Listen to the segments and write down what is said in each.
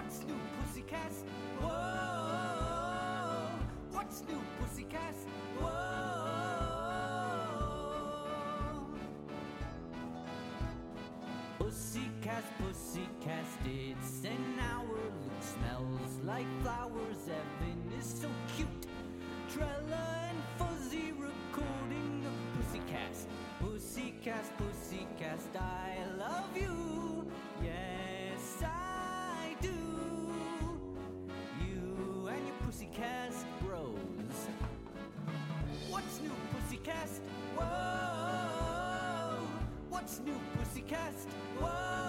What's new, Pussycast? Whoa. What's new, Pussycast? Whoa. Pussycast, Pussycast, it's an hour. Luke smells like flowers. Evan is so cute. Trella and Fuzzy recording the Pussycast. Pussycast, Pussycast, I love you. Yes, I do. You and your Pussycast bros. What's new, Pussycast? Whoa. What's new, Pussycast? Whoa.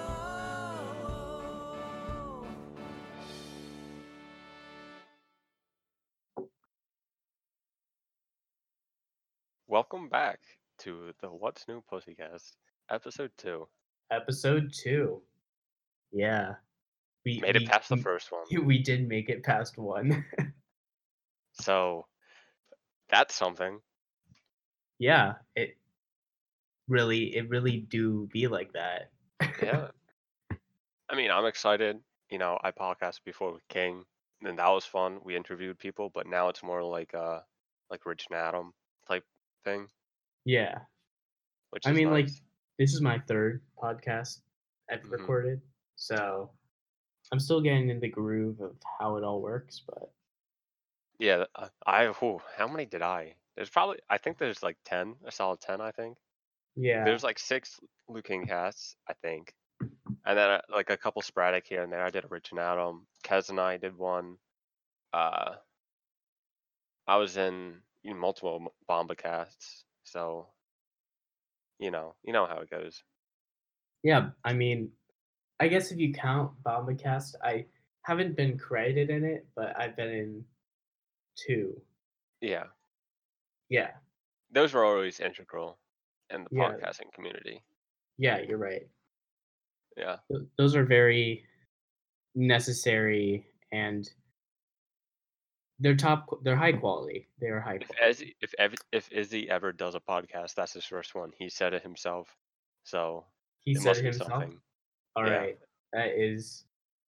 Welcome back to the What's New Pussycast, episode 2. Episode 2. Yeah. Made it past the first one. We did make it past one. So, that's something. Yeah, it really do be like that. Yeah. I mean, I'm excited. You know, I podcasted before with King, and that was fun. We interviewed people, but now it's more like Rich and Adam type thing, Yeah. which I is mean, nice. like, this is my third podcast I've Mhm. recorded, so I'm still getting in the groove of how it all works, but Yeah, how many did I? I think there's like 10, a solid 10, I think. yeah. There's like 6 Luke King casts, I think. And then like a couple sporadic here and there. I did a Rich and Adam. Kez and I did one. I was in multiple Bomba casts, so you know how it goes. Yeah, I mean, I guess if you count Bombacast, I haven't been credited in it, but I've been in 2. Yeah, Yeah. those were always integral in the Yeah. podcasting community. Yeah, you're right. Yeah, Those are very necessary, and they're high quality. They are high quality. if Izzy ever does a podcast, that's his first one. He said it himself, so He it said must it be himself. something. All Yeah. right, that's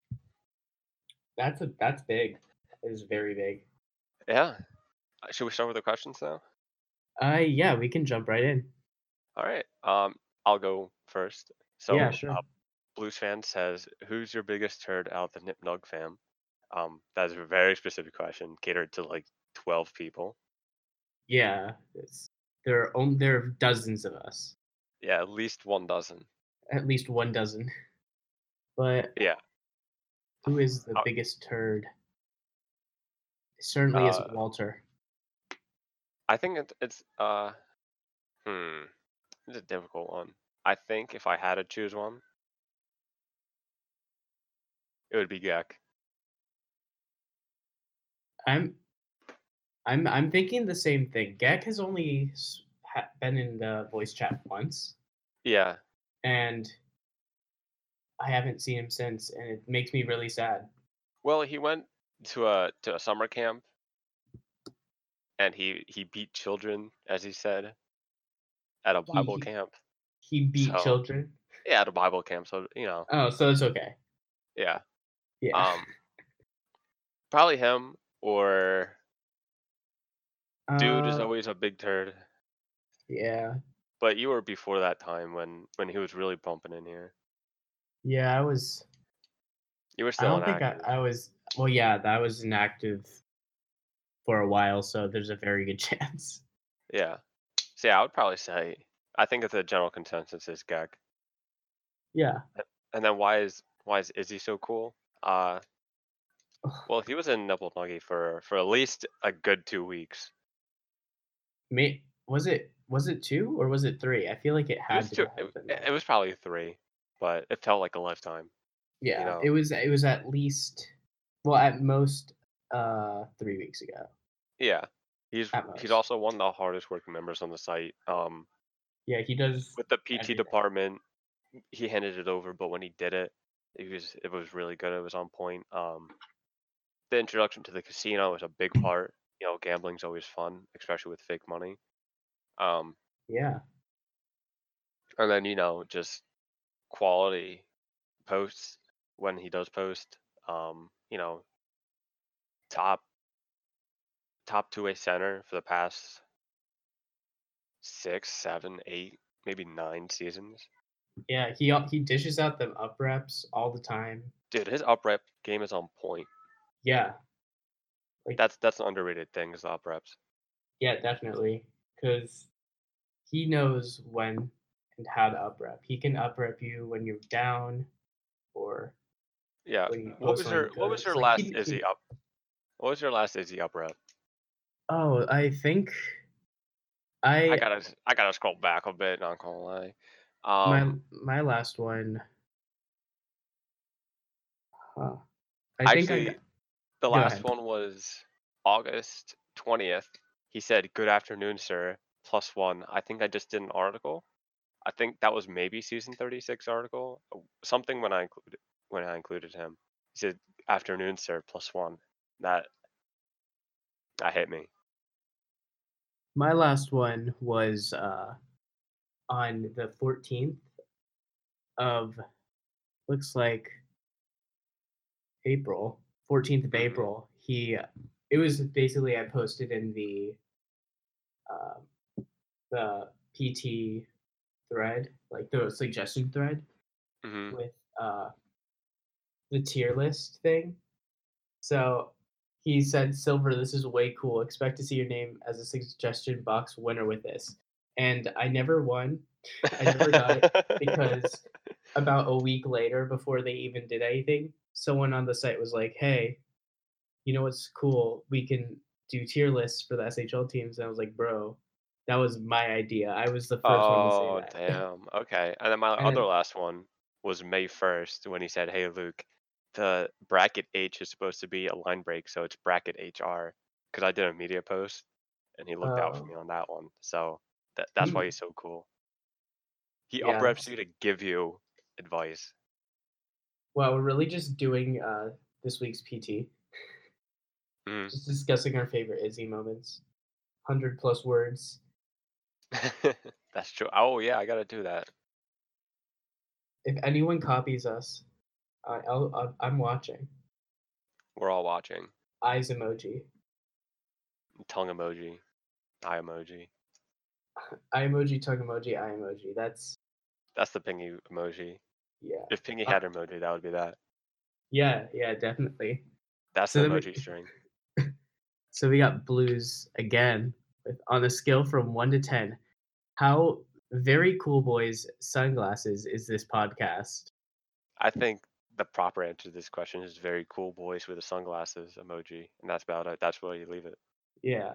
big. That is very big. Yeah. Should we start with the questions now? Yeah, we can jump right in. All right. I'll go first. So, Yeah, sure. Blues fan says, "Who's your biggest turd out of the Nip Nug fam?" That is a very specific question, catered to like 12 people. Yeah, there are dozens of us, Yeah, at least 1 dozen. at least 1 dozen. But Yeah. who is the Uh, biggest turd? It certainly isn't Walter. I think it's it's a difficult one. I think if I had to choose one, it would be Gek. I'm thinking the same thing. Gek has only been in the voice chat once, Yeah. and I haven't seen him since, and it makes me really sad. Well, he went to a summer camp, and he beat children, as he said, at a Bible camp. He beat So, children. yeah, at a Bible camp. So Oh, so it's okay. yeah. Yeah. Probably him, or Dude is Uh, always a big turd. yeah. But you were before that time when he was really bumping in here. Yeah, I was. You were I still don't think inactive. I was. Well, yeah, I was inactive for a while, so there's a very good chance. Yeah. So yeah, I would probably say I think that the general consensus is Gek. Yeah. And then why is Izzy so cool? Well, he was in Nipple Nuggy for at least a good 2 weeks. Was it 2 or was it 3? I feel like it It had was to two, have been. it was probably 3, but it felt like a lifetime. Yeah, You know? it was at least, well, at most 3 weeks ago. Yeah. He's At also one of the hardest working members on the site. Yeah, he does With the PT everything. department, he handed it over, but when he did it, it was really good. It was on point. The introduction to the casino was a big part. You know, gambling's always fun, especially with fake money. Yeah. And then just quality posts when he does post. you know, top 2-way center for the past 6, 7, 8, maybe 9 seasons. Yeah, he dishes out them up reps all the time. Dude, his up rep game is on point. Yeah, like That's an underrated thing is the up reps. yeah, definitely, because he knows when and how to up rep. He can up rep you when you're down, or Yeah. when you What post was something your what good. was your It's like last Izzy up? What was your last Izzy up rep? Oh, I think I I gotta scroll back a bit, not gonna lie. my my last one. Huh, I think I got. Actually, the Go last ahead. one was August 20th. He said, "Good afternoon, sir. +1." I think I just did an article. I think that was maybe season 36 article. Something when I included him. He said, "Afternoon, sir. +1." That hit me. My last one was on the 14th of looks like April, 14th of Mhm. April. It was basically I posted in the PT thread, like the suggestion thread Mhm. with the tier list thing. So he said, "Silver, this is way cool. Expect to see your name as a suggestion box winner with this." And I never won. I never got it because about a week later, before they even did anything, someone on the site was like, "Hey, you know what's cool? We can do tier lists for the SHL teams." And I was like, "Bro, that was my idea. I was the first one to say Oh, that." damn. Okay. And then my And other then, last one was May 1st when he said, "Hey, Luke, the bracket H is supposed to be a line break, so it's bracket HR." Because I did a media post and he looked out for uh, me on that one. So that's why he, he's so cool. He yeah. upreps you to give you advice. Well, we're really just doing this week's PT, Mm. just discussing our favorite Izzy moments. 100 plus words. That's true. Oh, yeah, I gotta do that. If anyone copies us, I'm watching. We're all watching. Eyes emoji. Tongue emoji, eye emoji. Eye emoji, tongue emoji, eye emoji. That's the pingy emoji. Yeah. If pingy Uh, had emoji, that would be that. yeah, definitely. That's So the then emoji string. so we got blues again with on a scale from 1 to 10. How very cool boys sunglasses is this podcast? I think the proper answer to this question is very cool boys with the sunglasses emoji, and that's about it. That's where you leave it. Yeah,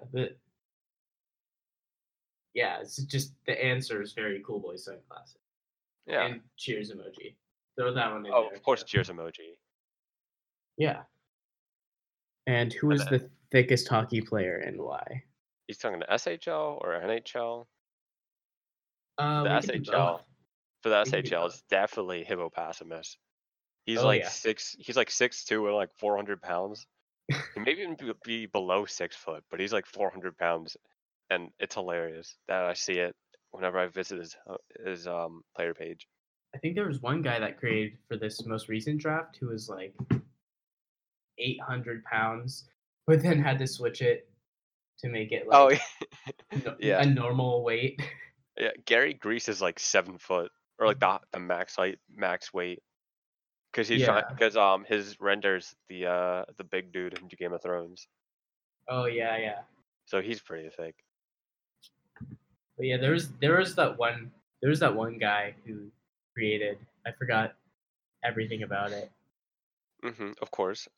it's just the answer is very cool boys sunglasses. Yeah. And cheers emoji. Throw that one in Oh, there of course, too. cheers emoji. Yeah. And who And is then the thickest hockey player and why? he's talking to SHL or NHL. For the We can do both. SHL, for the We can do SHL, both. it's definitely Hippopotamus. He's Oh like yeah. 6. He's like 6'2" and like 400 pounds. He may even be below 6 foot, but he's like 400 pounds, and it's hilarious that I see it whenever I visit his player page. I think there was one guy that created for this most recent draft who was like 800 pounds, but then had to switch it to make it Oh like yeah, a normal weight. yeah. Gary Grease is like 7 foot, or like the max height, max weight, because he's trying Yeah. because his renders the big dude in Game of Thrones, Oh yeah. so he's pretty thick. But yeah, there was that one guy who created. I forgot everything about it. Of course.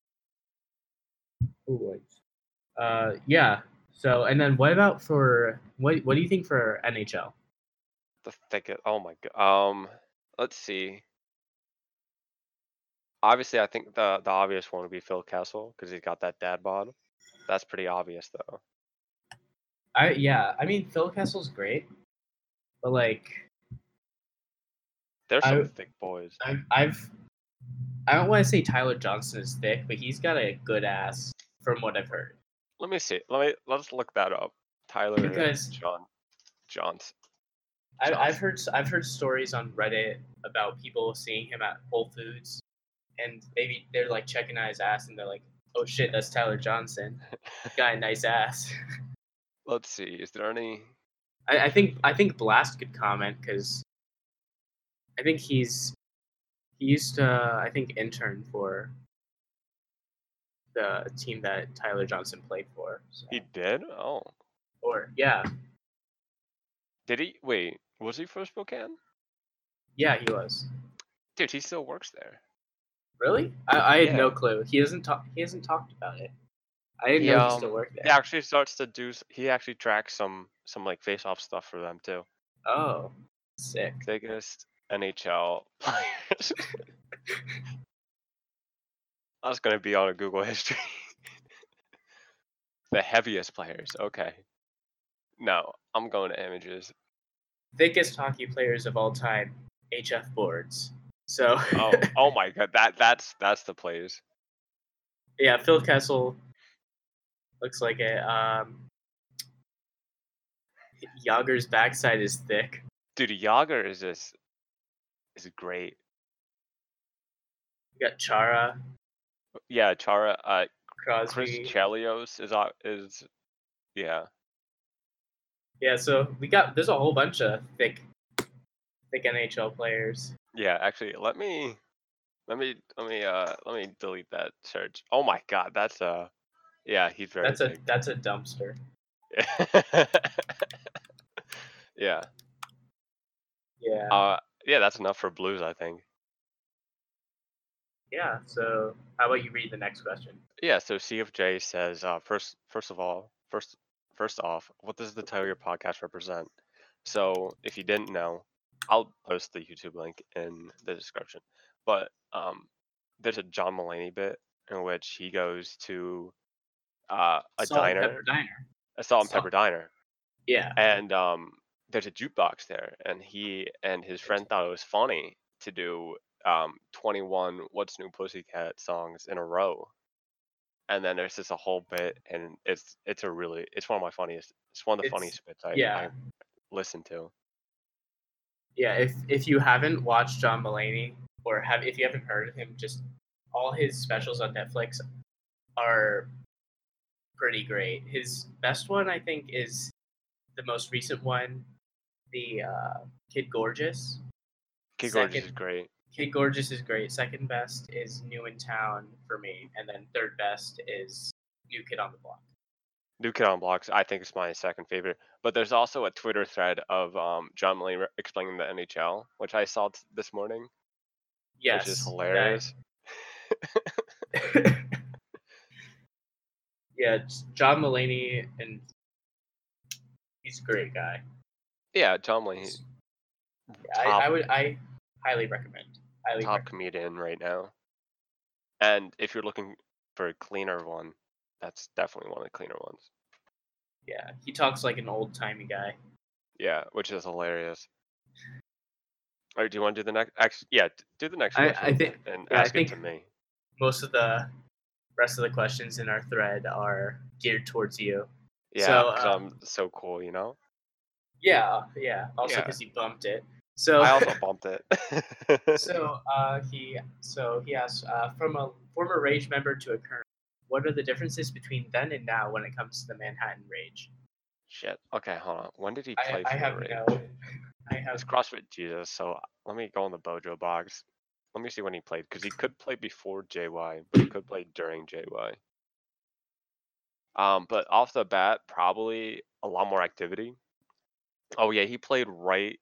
Who was? Yeah. So and then what about for what do you think for NHL? The thickest. Oh my god. Let's see. Obviously, I think the obvious one would be Phil Kessel because he's got that dad bod. That's pretty obvious though. I mean Phil Kessel's great, but like There's some I thick boys. I don't want to say Tyler Johnson is thick, but he's got a good ass from what I've heard. Let me see. Let's look that up. Tyler Because Johnson. I've heard stories on Reddit about people seeing him at Whole Foods, and maybe they're like checking out his ass, and they're like, "Oh shit, that's Tyler Johnson. Got a nice ass." Let's see. Is there any? I think Blast could comment because I think he used to I think intern for the team that Tyler Johnson played for. So. He did? Oh, Or yeah, did he? Wait, was he for Spokane? yeah, he was. Dude, he still works there. Really? I had no Yeah. clue. He hasn't talked about it. I didn't He know he still worked he there. actually starts to do. He actually tracks some like face-off stuff for them too. Oh, sick. Biggest NHL players. That's gonna be on a Google history. The heaviest players. Okay. No, I'm going to images. Thickest hockey players of all time, HF boards. So Oh my god, that's the plays. yeah, Phil Kessel looks like it. Yager's backside is thick. Dude, Yager is great. We got Chara, Yeah, Chara. Chris Crosby. Chelios is yeah. Yeah, so there's a whole bunch of thick NHL players. Yeah, actually, let me delete that search. Oh my god, that's yeah, he's very big. That's a dumpster. Yeah. Yeah. Yeah, that's enough for Blues, I think. Yeah. So how about you read the next question? Yeah, so CFJ says, first off, what does the title of your podcast represent? So if you didn't know, I'll post the YouTube link in the description. But there's a John Mulaney bit in which he goes to a Salt and diner, Pepper Diner. a salt and pepper diner, Yeah. and there's a jukebox there, and he and his friend thought it was funny to do 21 What's New Pussycat songs in a row. And then there's just a whole bit, and it's one of my funniest. It's one of the funniest bits I listen to. Yeah, if you haven't watched John Mulaney or if you haven't heard of him, just all his specials on Netflix are pretty great. His best one, I think, is the most recent one, the Kid Gorgeous. Kid Gorgeous is great. Kid Gorgeous is great. Second best is New in Town for me, and then third best is New Kid on the Block. New Kid on the Block, I think, is my second favorite. But there's also a Twitter thread of John Mulaney explaining the NHL, which I saw this morning. Yes, which is hilarious. Yeah, John Mulaney, and he's a great guy. Yeah, John Mulaney. I highly recommend. Top comedian right now. And if you're looking for a cleaner one, that's definitely one of the cleaner ones. Yeah, he talks like an old timey guy. Yeah, which is hilarious. All right, do you want to do the next? Yeah, do the next question. I think, and ask it to me. Most of the rest of the questions in our thread are geared towards you. Yeah, because I'm so cool, you know. Yeah. Also, because you bumped it. So I also bumped it. he asks, from a former Rage member to a current, what are the differences between then and now when it comes to the Manhattan Rage? Shit. Okay, hold on. When did he play I for have the Rage? no. I have. It's CrossFit Jesus. So let me go in the Bojo box. Let me see when he played, because he could play before JY, but he could play during JY. But off the bat, probably a lot more activity. Oh yeah, he played right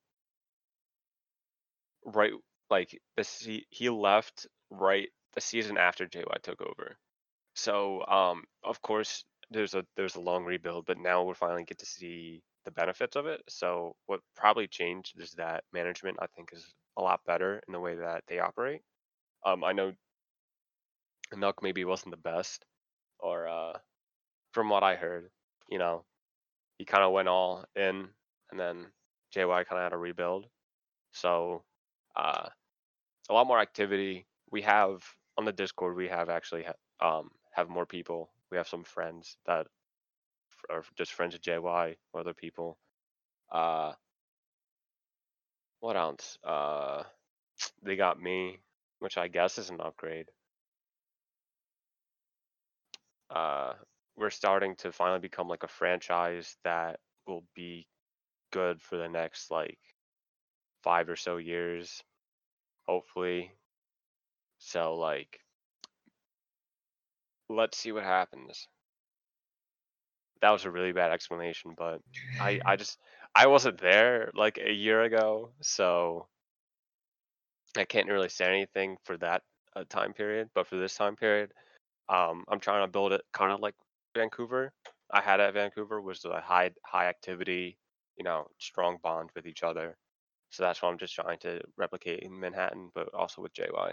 like he left right the season after JY took over. So of course there's a long rebuild, but now we're finally get to see the benefits of it. So what probably changed is that management, I think, is a lot better in the way that they operate. I know Nelk maybe wasn't the best, or from what I heard, you know, he kind of went all in, and then JY kind of had a rebuild. So a lot more activity. We have on the Discord. We have actually have more people. We have some friends that are just friends of JY or other people. What else? They got me. which I guess is an upgrade. We're starting to finally become like a franchise that will be good for the next like 5 or so years, hopefully. So like, let's see what happens. That was a really bad explanation, but I wasn't there like a year ago, so I can't really say anything for that time period. But for this time period, I'm trying to build it kind of like Vancouver. I had at Vancouver was a high activity, strong bond with each other. So that's what I'm just trying to replicate in Manhattan, but also with JY.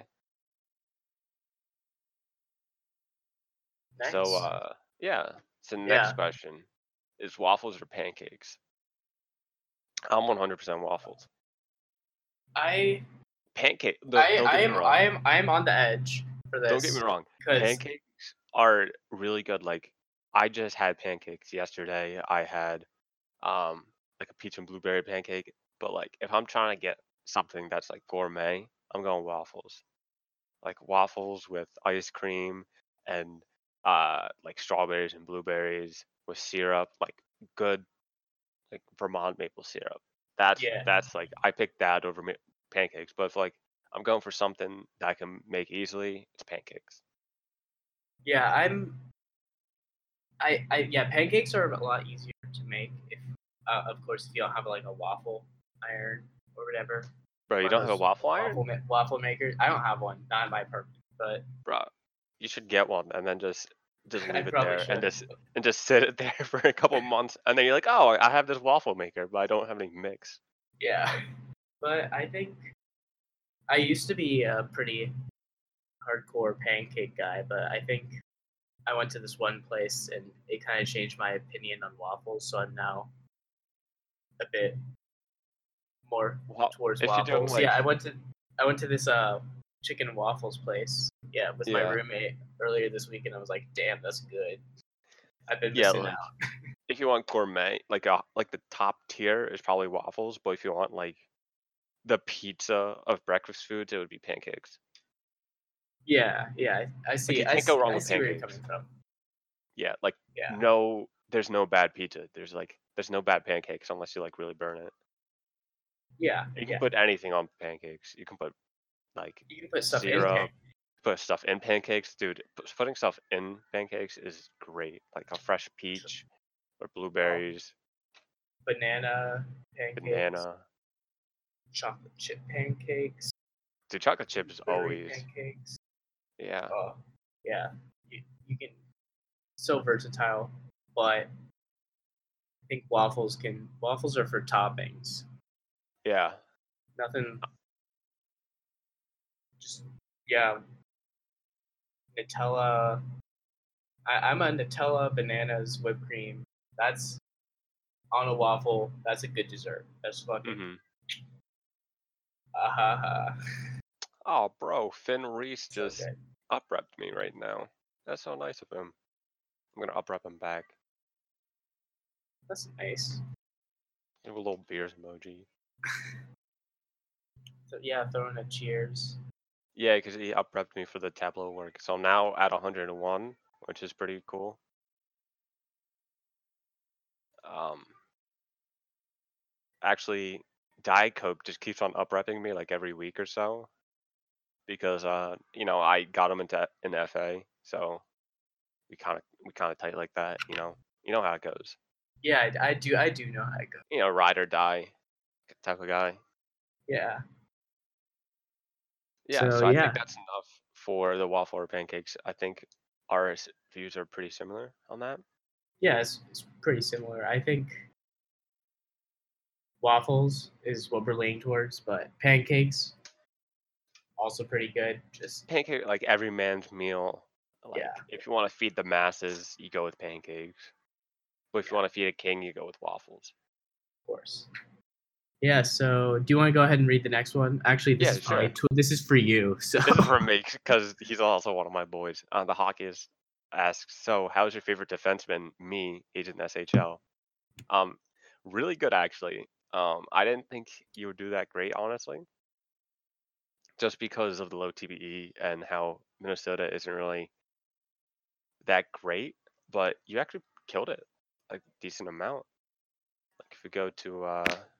So Nice. yeah. So next Yeah. question is waffles or pancakes? I'm 100% waffles. I Pancake. I Don't I get me am wrong. I am I am on the edge for Don't get me this wrong. because Pancakes are really good. Like I just had pancakes yesterday. I had like a peach and blueberry pancake. But like if I'm trying to get something that's like gourmet, I'm going waffles. Like waffles with ice cream and like strawberries and blueberries with syrup, like good like Vermont maple syrup. That's yeah, that's like I picked that over pancakes. But if like I'm going for something that I can make easily, it's pancakes. yeah, yeah, pancakes are a lot easier to make if, of course, if you don't have like a waffle iron or whatever, Bro, you one of don't have a those waffle iron? waffle makers. I don't have one, not in my apartment, but Bro, you should get one and then just I leave it probably there should. and just sit it there for a couple months and then you're like, oh, I have this waffle maker, but I don't have any mix. Yeah, but I think I used to be a pretty hardcore pancake guy, but I think I went to this one place and it kind of changed my opinion on waffles, so I'm now a bit more Well, towards if you're doing waffles. Yeah, like, I went to this chicken and waffles place. Yeah, with my yeah, roommate earlier this week, and I was like, "Damn, that's good." I've been yeah, missing like out. if you want gourmet, like the top tier is probably waffles, but if you want like the pizza of breakfast foods, it would be pancakes. Yeah, yeah, I Like see. you can't go wrong I with see where you're pancakes. coming from. Yeah, like Yeah, there's no bad pizza. There's no bad pancakes unless you like really burn it. yeah, You can yeah. put anything on pancakes. You can put like You can put stuff in syrup, pan. put stuff in pancakes, dude. Putting stuff in pancakes is great. Like a fresh peach or Oh, blueberries, banana pancakes, banana. chocolate chip pancakes, Dude, chocolate chip is blueberry always, pancakes. yeah, Oh, yeah. You can so versatile, but I think waffles are for toppings. yeah. Nothing, just yeah, Nutella. I'm a Nutella bananas whipped cream. That's on a waffle. That's a good dessert. That's fucking hmm ha ha. Oh, bro, Finn Reese So just good. uprepped me right now. That's so nice of him. I'm gonna uprep him back. That's nice. Give a little beers emoji. So yeah, throwing a cheers. Yeah, because he uprepped me for the Tableau work. So I'm now at 101, which is pretty cool. Um, actually, Diet Coke just keeps on uprepping me like every week or so because I got him into an FA, so we kind of tight like that. You know how it goes. Yeah, I do know how it goes. Ride or die type of guy. Yeah. Yeah, So so I yeah, think that's enough for the waffle or pancakes. I think our views are pretty similar on that. yeah, it's pretty similar. I think waffles is what we're leaning towards, but pancakes also pretty good. Just Pancake, like every man's meal. Like yeah, if you want to feed the masses, you go with pancakes. But if you yeah, want to feed a king, you go with waffles. of course. Yeah. So do you want to go ahead and read the next one? Actually, Yeah, sure. this is for you. So This is for me because he's also one of my boys. The hockeyist asks, "So, how's your favorite defenseman?" Me, Agent SHL. Um, really good actually. I didn't think you would do that great, honestly. just because of the low TBE and how Minnesota isn't really that great, but you actually killed it a decent amount. Like if we go to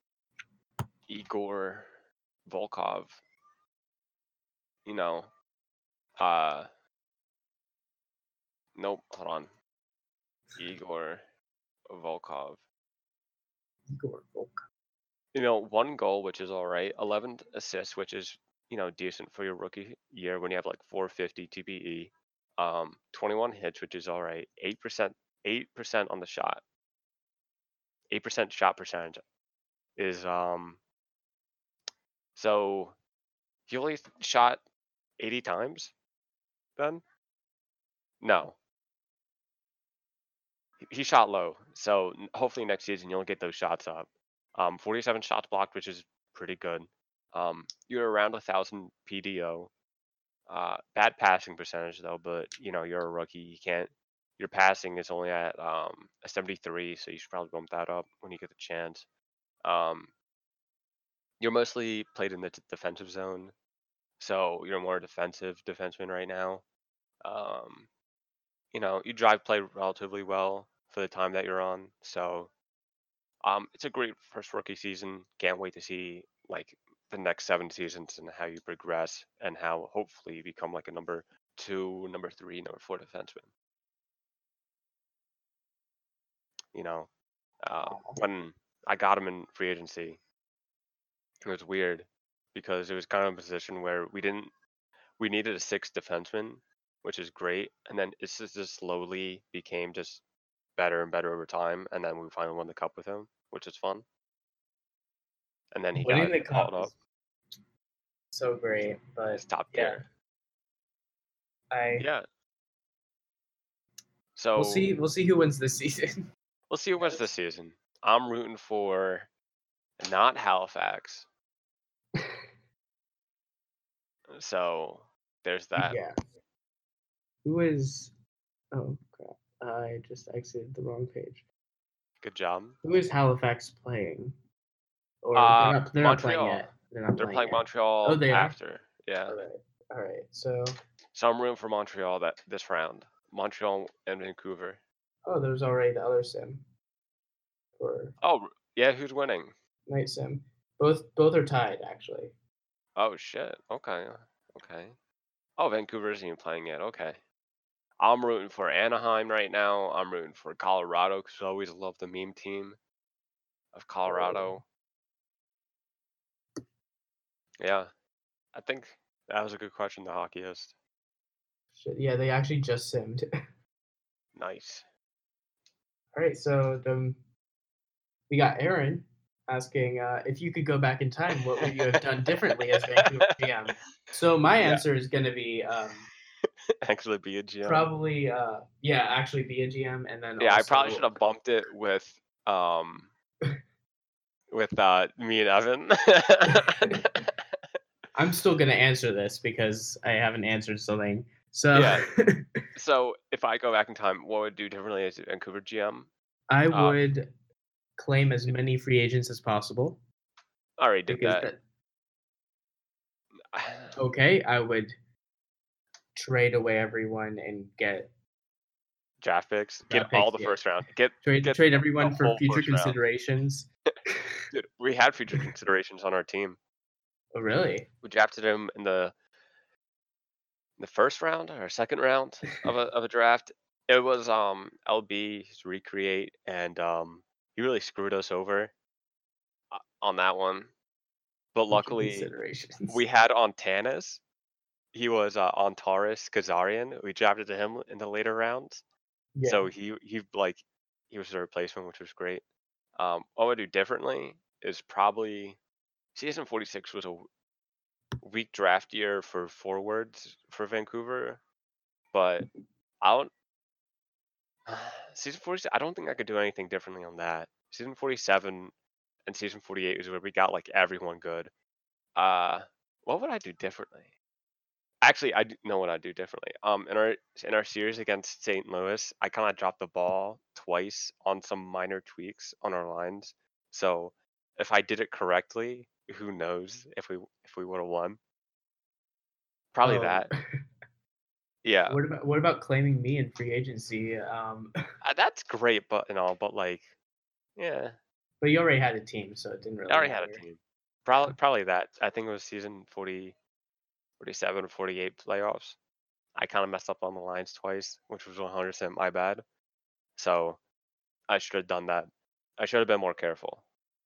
Igor Volkov, you know, uh, nope, hold on, Igor Volkov. Igor Volk. 1 goal, which is all right. 11 assists, which is decent for your rookie year when you have like 450 TBE. 21 hits, which is all right. 8% on the shot. 8% shot percentage is so he only shot 80 times then? No. He shot low. So hopefully next season you'll get those shots up. 47 shots blocked, which is pretty good. You're around 1,000 PDO. Bad passing percentage though, but you're a rookie. You can't. Your passing is only at a 73, so you should probably bump that up when you get the chance. You're mostly played in the defensive zone, so you're more defensive defenseman right now. You drive play relatively well for the time that you're on, so it's a great first rookie season. Can't wait to see like the next 7 seasons and how you progress and how hopefully you become like a number 2, number 3, number 4 defenseman. When I got him in free agency, it was weird because it was kind of a position where we needed a 6th defenseman, which is great, and then it's just slowly became just better and better over time, and then we finally won the cup with him, which is fun. And then he Winning got the cup called up. is so great, but It's top yeah, tier. I Yeah. So we'll see who wins this season. we'll see who wins this season. I'm rooting for not Halifax. So there's that. Yeah. Who is? Oh crap! I just exited the wrong page. Good job. Who is Halifax playing? Or they're not playing Montreal. yet. They're playing yet. Montreal Oh, they are? after. Yeah. All right. So I'm rooting for Montreal this round. Montreal and Vancouver. oh, there's already the other sim. Oh yeah, who's winning? Night sim. Both are tied actually. Oh shit. Okay. Oh, Vancouver isn't even playing yet. Okay. I'm rooting for Anaheim right now. I'm rooting for Colorado because I always love the meme team of Colorado. Yeah. I think that was a good question, the hockeyist. Shit, yeah, they actually just simmed. Nice. All right, so we got Aaron asking if you could go back in time, what would you have done differently as Vancouver GM? So my answer is going to be actually be a GM. probably actually be a GM, and then I probably should have bumped it with me and Evan. I'm still going to answer this because I haven't answered something. So yeah. So if I go back in time, what would I do differently as a Vancouver GM? I would claim as many free agents as possible. I already did that. Okay, I would trade away everyone and get draft picks. Get all the first round. Trade everyone for future considerations. Dude, we had future considerations on our team. Oh, really? We drafted him in the first round or second round of a draft. It was LB's recreate, and he really screwed us over on that one. But luckily, we had on Tanis. He was on Taurus Kazarian. We drafted him in the later rounds. Yeah. So he was the replacement, which was great. What I would do differently is probably season 46 was a weak draft year for forwards for Vancouver, but season 46, I don't think I could do anything differently on that. Season 47 and season 48 is where we got like everyone good. What would I do differently? Actually, I know what I'd do differently. In our series against St. Louis, I kind of dropped the ball twice on some minor tweaks on our lines. So if I did it correctly, who knows if we would have won. Probably Oh, that. Yeah, what about claiming me in free agency? that's great, but like, yeah, But you already had a team, so it didn't I really already had a matter. team. Yeah. Probably that. I think it was season 40, 47, or 48 playoffs. I kind of messed up on the lines twice, which was 100% my bad. So I should have done that. I should have been more careful.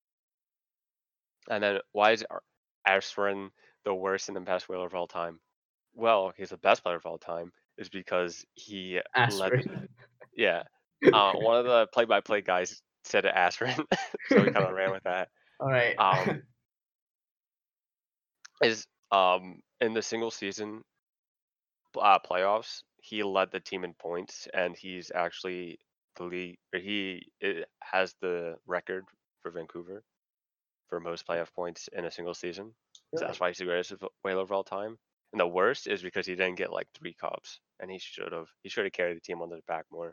And then why is Ashburn the worst and the best whaler of all time? Well, he's the best player of all time is because he led. Aspirin. Yeah, one of the play-by-play guys said it Ashburn, so we kind of ran with that. All right. Um, is in the single season playoffs, he led the team in points, and he's actually the league. Or has the record for Vancouver for most playoff points in a single season. So that's Really? why he's the greatest whaler of all time. And the worst is because he didn't get like 3 cups, and he should have. He should have carried the team on his back more.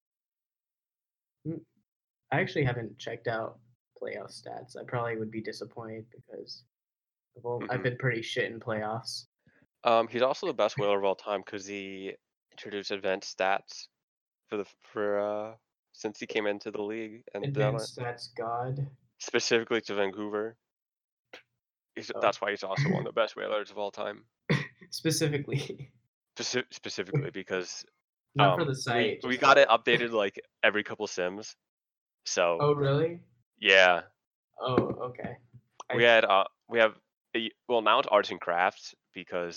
Mm, I actually haven't checked out playoff stats. I probably would be disappointed because I've hmm been pretty shit in playoffs. He's also the best whaler of all time because he introduced advanced stats for since he came into the league and done it Advanced stats god. specifically to Vancouver. Oh. That's why he's also one of the best whalers of all time. Specifically. Specifically because Not for the we site. we Just got it updated like every couple sims. So Oh, really? yeah, Oh, okay. we had we have well, now it's arts and crafts because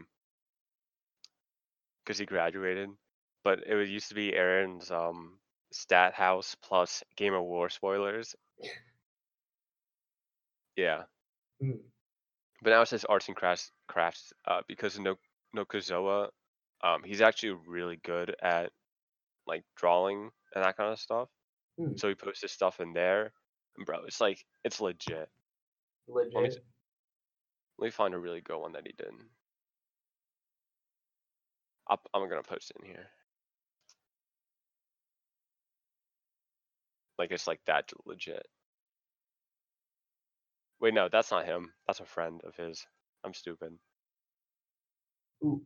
he graduated, but it used to be Aaron's stat house plus Game of War spoilers. Yeah, Mm, but now it says arts and crafts because Nokazoa, he's actually really good at like drawing and that kind of stuff. mm, So he posted stuff in there, and bro, it's legit. Let me legit. let me find a really good one that he did. I'm gonna post it in here. Like it's like that legit. Wait, no, that's not him. That's a friend of his. I'm stupid. Ooh.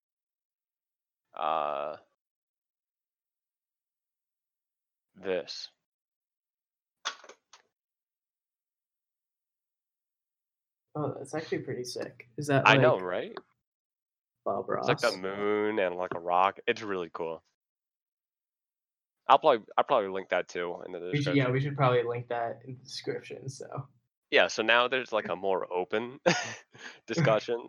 This. Oh, that's actually pretty sick. Is that I like know, right? Bob It's like the Ross? moon and like a rock. It's really cool. I'll probably link that too in the description. We should probably link that in the description. So Yeah, so now there's like a more open discussion.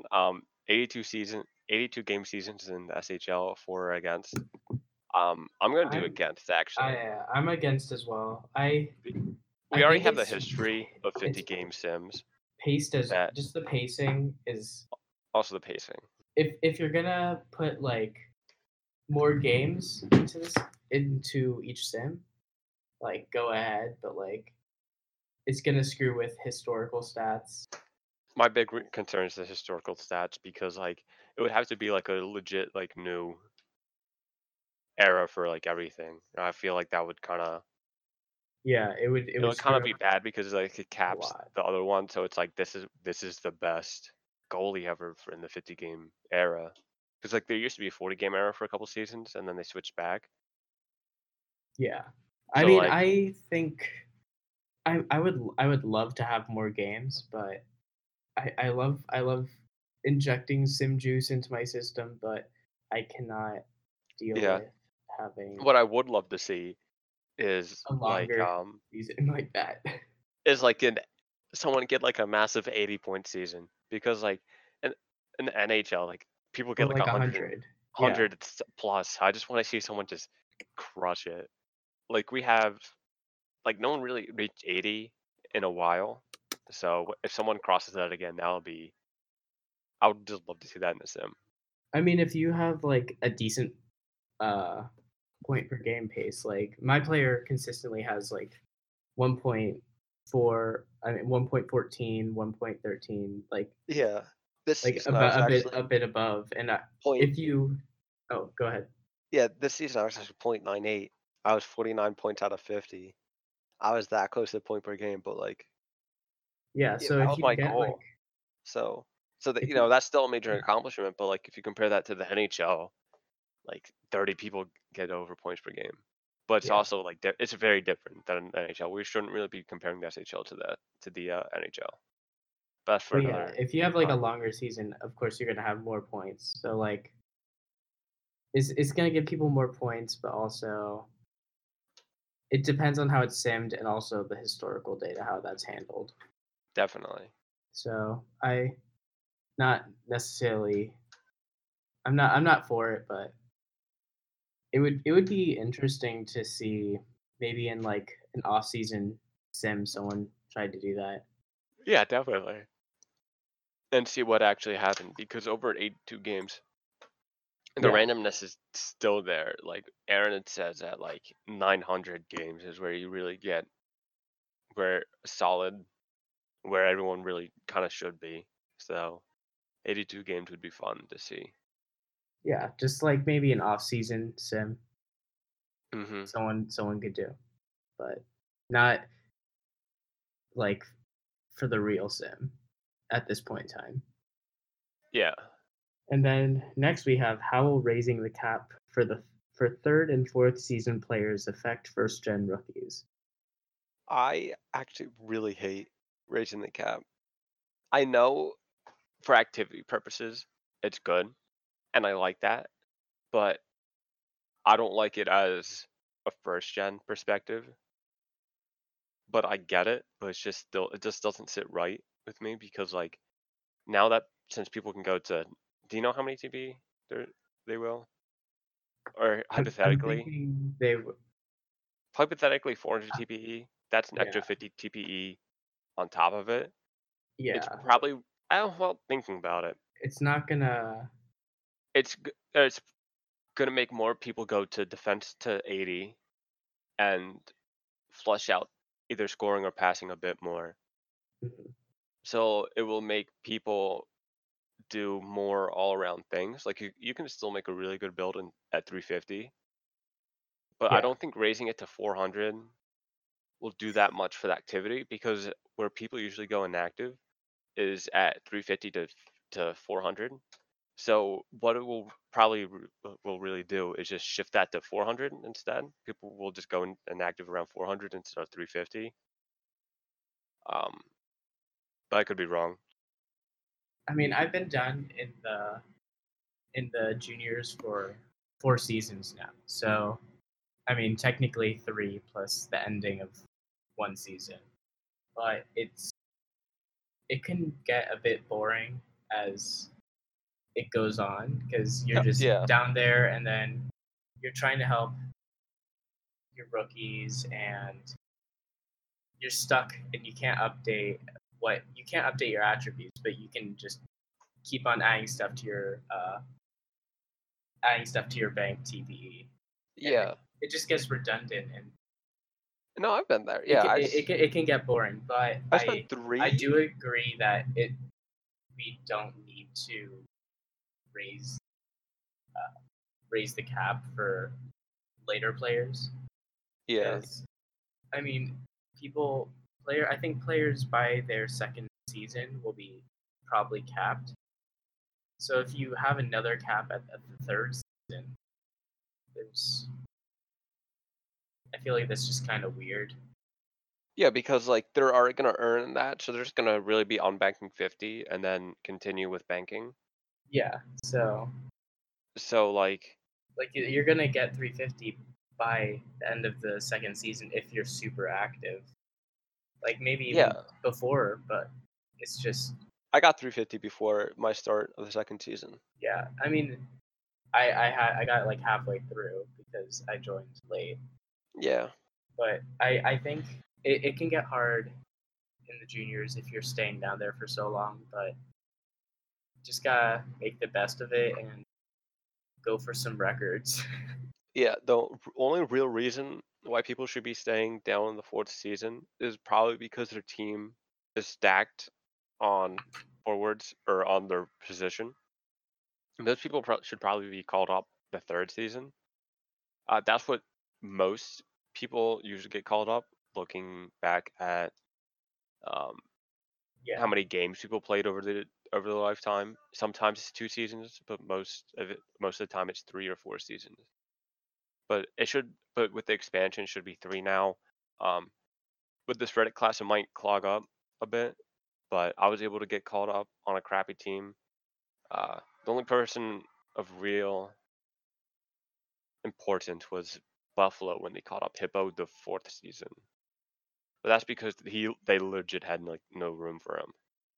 82 game seasons in the SHL for or against. I'm gonna do I'm against actually. I'm against as well. I We already think have the history of 50 it's game sims. paced as That just the pacing is also the pacing. if you're gonna put like more games into each sim, like go ahead, but like it's gonna screw with historical stats. My big concern is the historical stats because like it would have to be like a legit like new era for like everything. And I feel like that would kind of Yeah, it would it would kind screw of be up bad because like it a caps lot. the other one. So it's like this is the best goalie ever in the 50 game era. Because like there used to be a 40 game era for a couple seasons and then they switched back. Yeah. I So mean, like I think I would love to have more games, but I love injecting sim juice into my system, but I cannot deal yeah, with having what I would love to see is a longer season like that. in someone get like a massive 80-point season because like in the NHL like people Or get like like 100 100. Yeah. 100 plus. I just want to see someone just crush it. Like we have like no one really reached 80 in a while. So if someone crosses that again, I would just love to see that in the sim. I mean, if you have like a decent uh point per game pace, like my player consistently has like 1.4, I mean 1.14, 1.13, Yeah. This like season I was actually a bit above. And point. if you, oh, go ahead. Yeah, this season I was actually 0.98. I was 49 points out of 50. I was that close to the point per game, but like Yeah, yeah, so that if was you my get like goal. So So that If you- that's still a major accomplishment. But like if you compare that to the NHL, like 30 people get over points per game. But it's Yeah. also like it's very different than NHL. We shouldn't really be comparing the SHL to the NHL. But that's for But yeah, another if you have like a time. longer season, of course you're gonna have more points. So like, it's gonna give people more points, but also it depends on how it's simmed and also the historical data how that's handled. Definitely. So not necessarily I'm not for it, but it would be interesting to see maybe in like an off season sim someone tried to do that. Yeah, definitely. And see what actually happened because over 82 games, the Yeah. randomness is still there. Like Aaron had says that like 900 games is where you really get where solid, where everyone really kind of should be. So 82 games would be fun to see. Yeah, just like maybe an off season sim Hmm. someone could do, but not like for the real sim at this point in time. Yeah. And then next we have how will raising the cap for third and fourth season players affect first gen rookies? I actually really hate raising the cap. I know for activity purposes, it's good, and I like that, but I don't like it as a first gen perspective. But I get it, but it just doesn't sit right with me because like now that since people can go to, do you know how many TP they will? Or I'm thinking hypothetically 400 TPE, that's an extra yeah 50 TPE on top of it. It's yeah probably, well, thinking about it, it's not gonna it's gonna make more people go to defense to 80 and flush out either scoring or passing a bit more. mhm, So it will make people do more all around things. Like you can still make a really good build at 350, but I yeah don't think raising it to 400 will do that much for the activity because where people usually go inactive is at 350 to 400. So what it will probably will really do is just shift that to 400 instead. People will just go inactive around 400 instead of 350. Um, but I could be wrong. I mean I've been done in the juniors for 4 seasons now, so I mean technically 3 plus the ending of 1 season, but it can get a bit boring as it goes on because you're just Yeah, down there and then you're trying to help your rookies and you're stuck and you can't update your attributes, but you can just keep on adding stuff to your bank TPE, and yeah. it just gets redundant and No, I've been there. it Yeah, can, it can get boring. But I spent I three. do agree that we don't need to raise raise the cap for later players Yeah, because I mean I think players by their second season will be probably capped. So if you have another cap at the third season, there's I feel like that's just kind of weird. yeah, because like they're already gonna earn that, so they're just gonna really be on banking 50 and then continue with banking. Yeah. So So like, like you're gonna get 350 by the end of the second season if you're super active. Like maybe yeah, even before, but it's just I got 350 before my start of the second season. yeah. I mean, I got like halfway through because I joined late, Yeah, but I think it can get hard in the juniors if you're staying down there for so long. But just gotta make the best of it and go for some records. yeah. The only real reason why people should be staying down in the fourth season is probably because their team is stacked on forwards or on their position. And those people should probably be called up the third season. That's what most people usually get called up. Looking back at um, how Yeah, many games people played over the lifetime. Sometimes it's 2 seasons, but most of the time it's 3 or 4 seasons. But with the expansion, it should be 3 now. With this Reddit class, it might clog up a bit, but I was able to get called up on a crappy team. The only person of real importance was Buffalo when they called up Hippo the 4th season. But that's because they legit had like no room for him.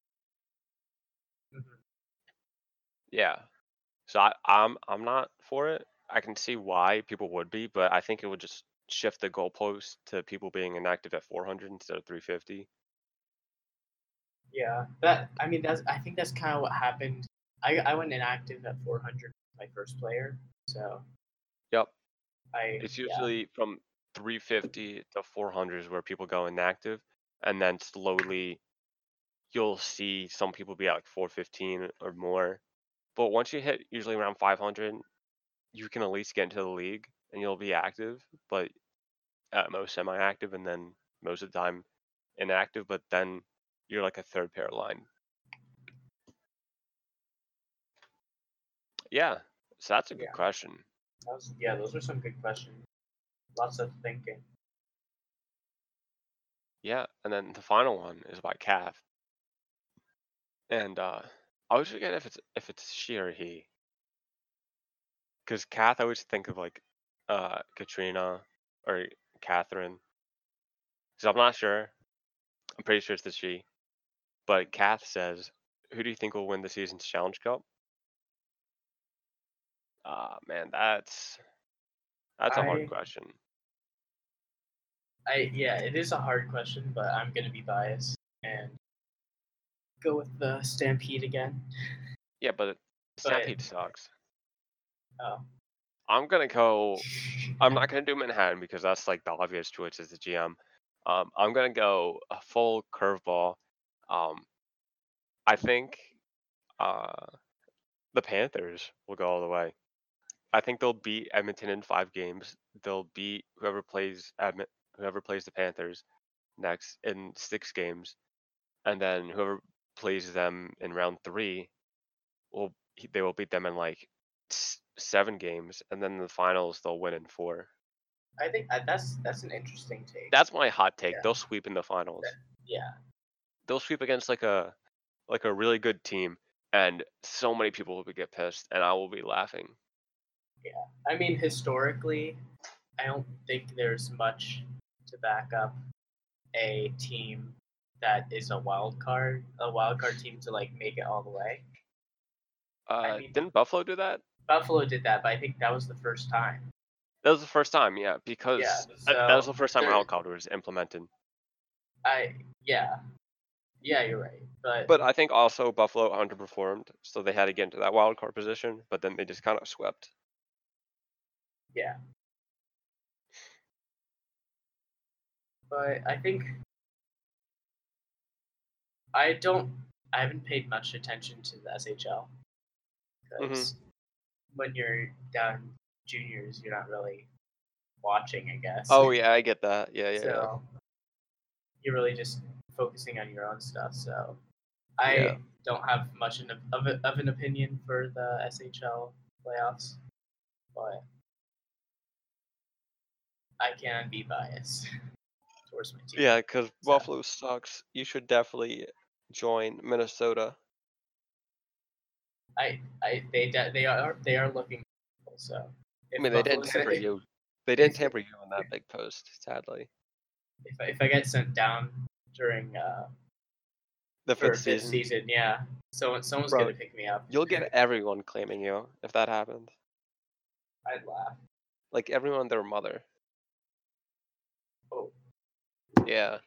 Mhm. Yeah. So I'm not for it. I can see why people would be, but I think it would just shift the goalpost to people being inactive at 400 instead of 350. Yeah, I think that's kind of what happened. I went inactive at 400, my first player. So Yep. I It's yeah usually from 350 to 400 where people go inactive, and then slowly you'll see some people be at like 415 or more. But once you hit usually around 500, you can at least get into the league and you'll be active, but at most semi-active, and then most of the time inactive. But then you're like a third pair line. Yeah, so that's a good yeah question. those are some good questions. Lots of thinking. Yeah, and then the final one is by Cath, and I always forget if it's she or he, because Cath I always think of like Katrina or Catherine, because I'm not sure. I'm pretty sure it's the she, but Cath says, "Who do you think will win the season's Challenge Cup?" Man, that's a hard I question. yeah, it is a hard question, but I'm gonna be biased and go with the Stampede again. Yeah, but But Stampede sucks. oh, I'm gonna go. I'm not gonna do Manhattan because that's like the obvious choice as the GM. I'm gonna go a full curveball. Um, I think uh, the Panthers will go all the way. I think they'll beat Edmonton in 5 games. They'll beat whoever plays the Panthers next in 6 games, and then whoever plays them in round 3 they will beat them in like 7 games, and then in the finals they'll win in 4. I think that's an interesting take. That's my hot take. Yeah. They'll sweep in the finals. Yeah, They'll sweep against like a really good team, and so many people will get pissed, and I will be laughing. yeah. I mean, historically, I don't think there's much to back up a team that is a wild card team to like make it all the way. I mean, Didn't Buffalo do that? Buffalo did that, but I think that was the first time. That was the first time, yeah, because Yeah, that was so the first time there- wild card was implemented. Yeah, you're right. But I think also Buffalo underperformed, so they had to get into that wild card position, but then they just kind of swept. yeah, but I think I haven't paid much attention to the SHL because when you're down juniors, you're not really watching, I guess. Oh yeah, I get that. Yeah. So you're really just focusing on your own stuff. So Yeah. I don't have much of an opinion for the SHL playoffs, but I can be biased towards my team. Yeah, because Buffalo sucks. You should definitely join Minnesota. They are looking cool, so I mean, they didn't tamper you. They didn't tamper you on that big post, sadly. If I get sent down during The for fifth fifth season, season, yeah, someone's Bro, gonna pick me up. you'll get everyone claiming you if that happens. I'd laugh. Like everyone and their mother. Oh, Yeah.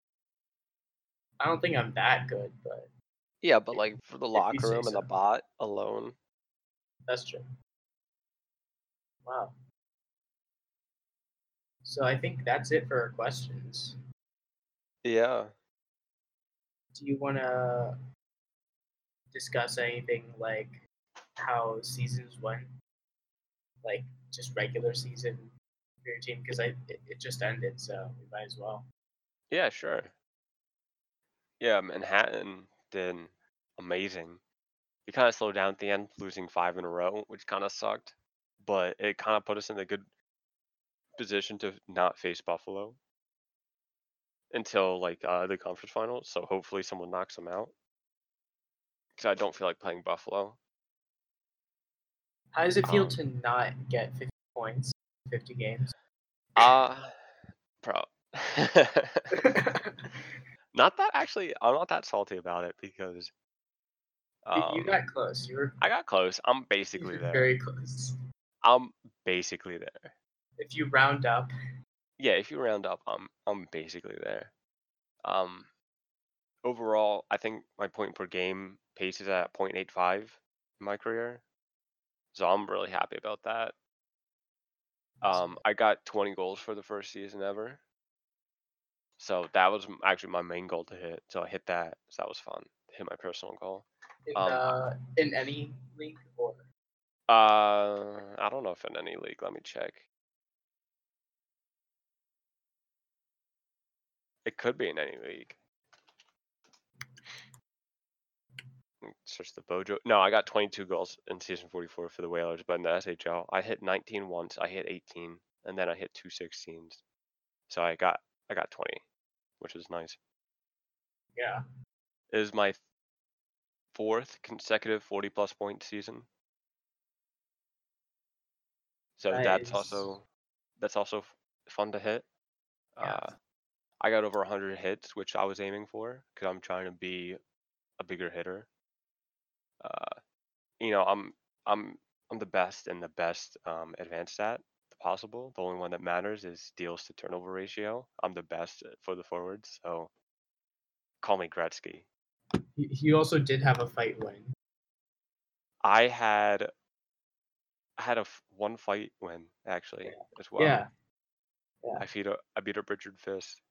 I don't think I'm that good, but Yeah, but like for the you locker say room and the so. bot alone. That's true. Wow. So I think that's it for our questions. Yeah. Do you want to discuss anything like how seasons went, like just regular season for your team? Because it just ended, so we might as well. Yeah, sure. Yeah, Manhattan did amazing. We kind of slowed down at the end, losing 5 in a row, which kind of sucked. But it kind of put us in a good position to not face Buffalo until like the conference finals. So hopefully someone knocks them out because I don't feel like playing Buffalo. How does it feel Um, to not get 50 points, 50 games? Bro. Not that actually. I'm not that salty about it because You got close. You were I got close. I'm basically there. very close. I'm basically there. If you round up, Yeah, if you round up, I'm basically there. Overall, I think my point per game pace is at 0.85 in my career, so I'm really happy about that. I got 20 goals for the first season ever, so that was actually my main goal to hit. So I hit that, so that was fun. Hit my personal goal. in any league or I don't know if in any league. Let me check. It could be in any league. Search the Bojo. No, I got 22 goals in season 44 for the Whalers, but in the SHL, I hit 19 once, I hit 18, and then I hit 2 16s. So I got 20, which is nice. yeah. It is my 4th consecutive 40+ point season. So that's also fun to hit. Yeah. I got over 100 hits, which I was aiming for because I'm trying to be a bigger hitter. I'm the best in the best advanced stat possible. The only one that matters is steals to turnover ratio. I'm the best for the forwards, so call me Gretzky. You also did have a fight win. I had one fight win actually as well. Yeah. I beat up Richard Fist.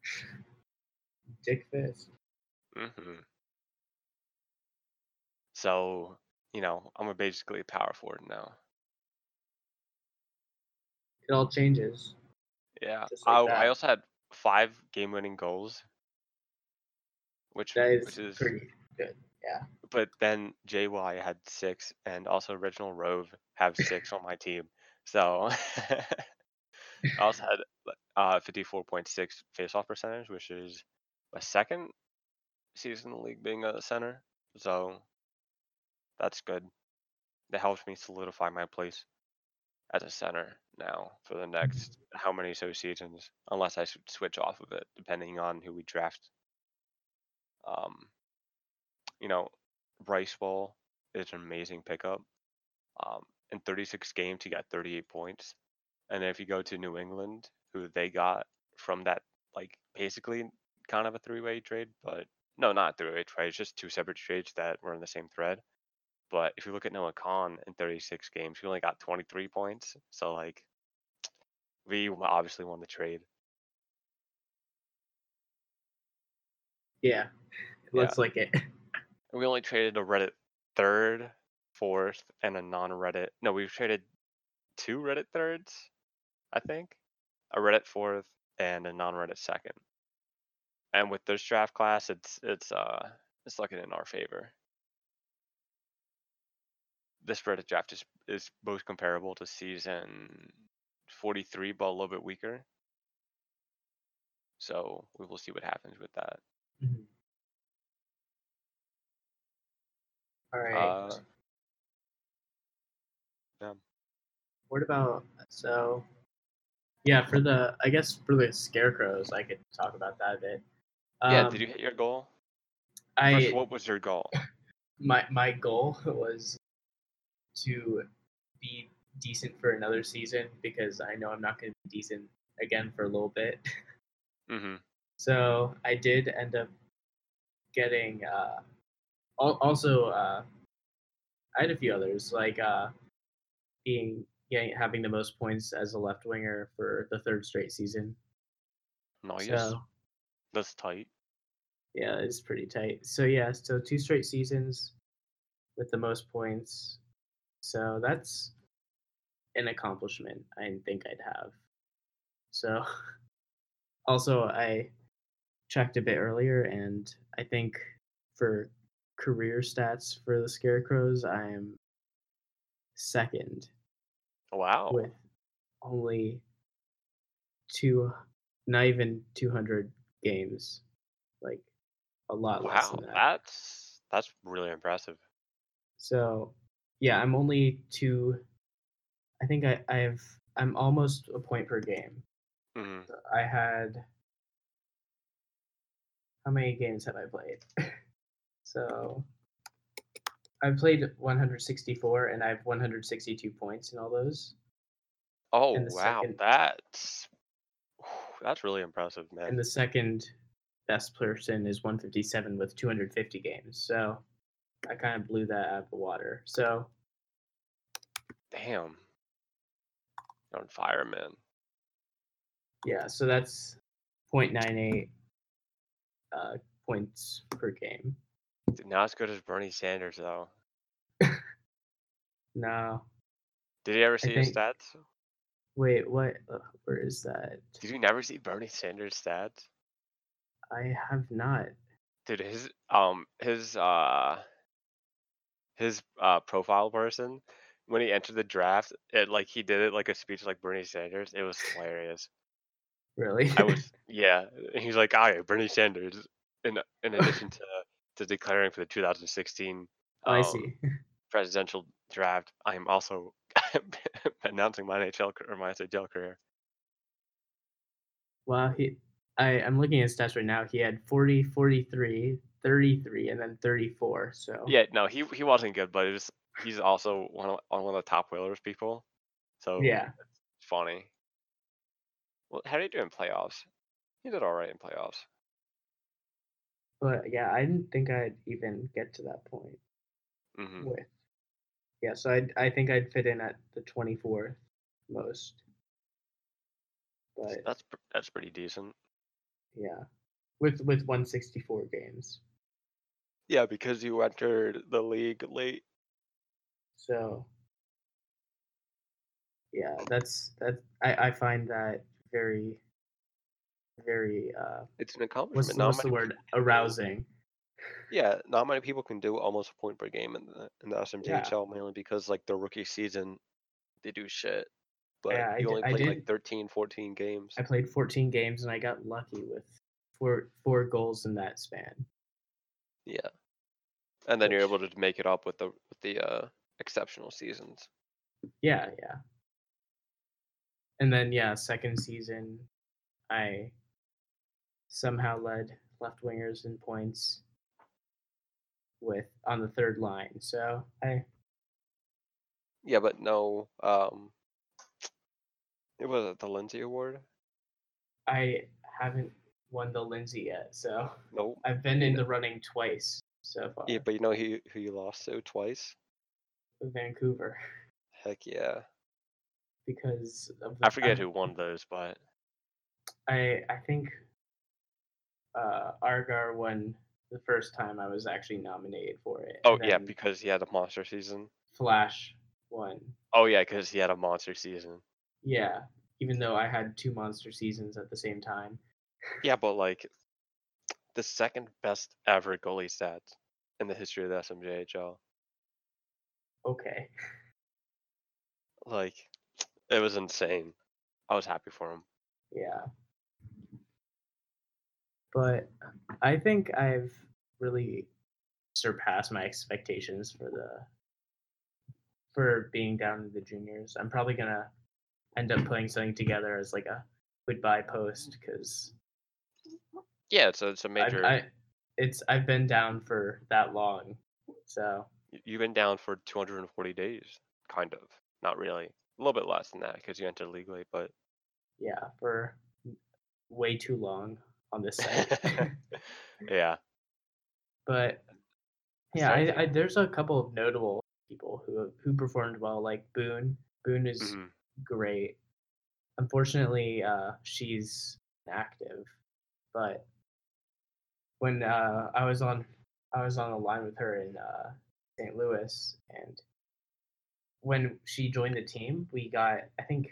Dick Fist. So I'm basically a power forward now. It all changes. Yeah. Just like that. I also had 5 game-winning goals, which is pretty good. Yeah. But then JY had 6, and also Reginald Rove have 6 on my team. So I also had 54.6 faceoff percentage, which is my 2nd season in the league being a center. So that's good. That helps me solidify my place as a center now for the next how many seasons, unless I switch off of it, depending on who we draft. Rice Ball is an amazing pickup. In 36 games, he got 38 points. And if you go to New England, who they got from that, like basically kind of a 3-way trade, but no, not a 3-way trade, it's just 2 separate trades that were in the same thread. But if you look at Noah Khan in 36 games, he only got 23 points. So like, we obviously won the trade. Yeah, it looks like it. We only traded a Reddit 3rd, 4th, and a non-Reddit. No, we've traded 2 Reddit 3rds, I think, a Reddit 4th, and a non-Reddit 2nd. And with this draft class, it's looking in our favor. This Reddit draft is both comparable to season 43, but a little bit weaker. So we will see what happens with that. Mhm. All right. Yeah. What about yeah, for the Scarecrows, I could talk about that a bit. Yeah, did you hit your goal? First, what was your goal? My goal was to be decent for another season because I know I'm not going to be decent again for a little bit. Mm-hmm. So I did end up getting I had a few others like having the most points as a left winger for the 3rd straight season. Nice. So that's tight. Yeah, it's pretty tight. So yeah, so 2 straight seasons with the most points. So that's an accomplishment I didn't think I'd have. So also I checked a bit earlier and I think for career stats for the Scarecrows, I am second Wow. with only not even 200 games, like a lot less Wow, than that. that's really impressive. So, yeah, I'm only two. I think I'm almost a point per game. Hmm. So I had how many games have I played? So I've played 164 and I have 162 points in all those. Oh And the wow, second that's really impressive, man. and the second best person is 157 with 250 games. So I kind of blew that out of the water. So Damn, you're on fire, man. yeah, so that's 0.98 points per game. Dude, not as good as Bernie Sanders though. No, Did you ever I see his think. stats? Wait, what? Where is that? Did you never see Bernie Sanders' stats? I have not. Dude, his profile person, when he entered the draft, he did it like a speech like Bernie Sanders. It was hilarious. Really? Yeah. He's like, "Ah, yeah, Bernie Sanders." In addition to declaring for the 2016 Oh, I see. presidential draft, I am also announcing my SHL career. Wow, I'm looking at his stats right now. He had 40, 43, 33, and then 34. So Yeah, no, he wasn't good, but he's also one of the top Whalers people, so yeah, it's funny. Well, how did he do in playoffs? He did all right in playoffs. but yeah, I didn't think I'd even get to that point Hmm. with. Yeah, so I think I'd fit in at the 24th most. But That's pretty decent. yeah, with 164 games. Yeah, because you entered the league late. So yeah, I find that very very It's an accomplishment. Not what's the many word, people can do. arousing. Yeah, not many people can do almost a point per game in the Yeah, SMJHL, mainly because like their rookie season they do shit. But yeah, you only I play like did. 13, 14 games. I played 14 games and I got lucky with four goals in that span. Yeah, and then you're Which able to make it up with the exceptional seasons. yeah, yeah. And then yeah, second season I somehow led left wingers in points with on the third line. So Yeah, but no, it was the Lindsay Award. I haven't won the Lindsay yet. So Nope. I've been You in know, the running twice so yeah, far but you know who you lost to twice? with Vancouver Heck yeah. because of I the forget who won those, but I think Argar won the first time I was actually nominated for it, oh and yeah, then because he had a monster season. Flash won. Oh yeah, because he had a monster season. Yeah, even though I had two monster seasons at the same time. Yeah, but like the second best ever goalie stats in the history of the SMJHL. Okay. Like it was insane. I was happy for him. Yeah, but I think I've really surpassed my expectations for being down in the juniors. I'm probably gonna end up putting something together as like a goodbye post because Yeah, it's a major. I've been down for that long, so You've been down for 240 days, kind of. Not really. A little bit less than that because you entered legally, but yeah, for way too long on this site. yeah. But Is yeah, there anything? there's a couple of notable people who performed well, like Boone. Boone is Hmm. great. Unfortunately, she's inactive, but when I was on the line with her in St. Louis, and when she joined the team, we got I think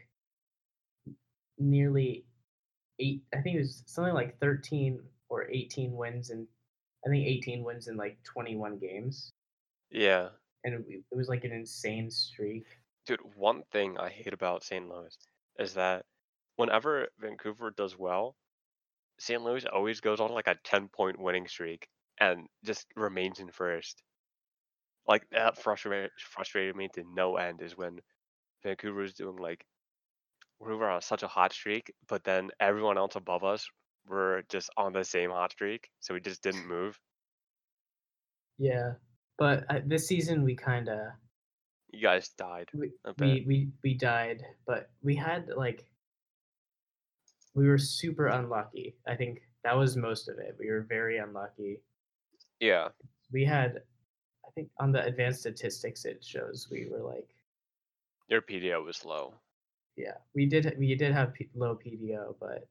nearly eight. I think it was something like 13 or 18 wins in I think 18 wins in like 21 games, Yeah. and it was like an insane streak. Dude, one thing I hate about St. Louis is that whenever Vancouver does well, St. Louis always goes on like a 10-point winning streak and just remains in first. Like that frustrated me to no end is when Vancouver is doing like we were on such a hot streak, but then everyone else above us were just on the same hot streak, so we just didn't move. Yeah, but this season we kind of You guys died we, a bit. we died, but we had like we were super unlucky. I think that was most of it. We were very unlucky. Yeah. We had, I think, on the advanced statistics it shows we were like, Your PDO was low. yeah, we did have low PDO, but